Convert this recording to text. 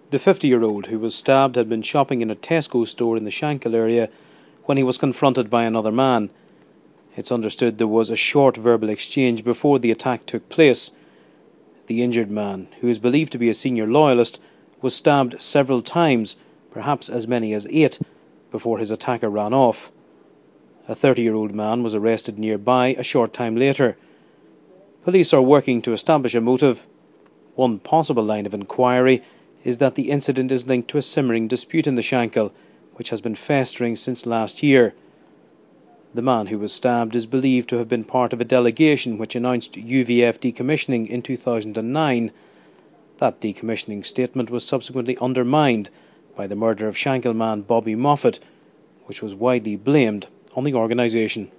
The 50-year-old who was stabbed had been shopping in a Tesco store in the Shankill area when he was confronted by another man. It's understood there was a short verbal exchange before the attack took place. The injured man, who is believed to be a senior loyalist, was stabbed several times, perhaps as many as 8, before his attacker ran off. A 30-year-old man was arrested nearby a short time later. Police are working to establish a motive. One possible line of inquiry is that the incident is linked to a simmering dispute in the Shankill, which has been festering since last year. The man who was stabbed is believed to have been part of a delegation which announced UVF decommissioning in 2009. That decommissioning statement was subsequently undermined by the murder of Shankill man Bobby Moffat, which was widely blamed on the organisation.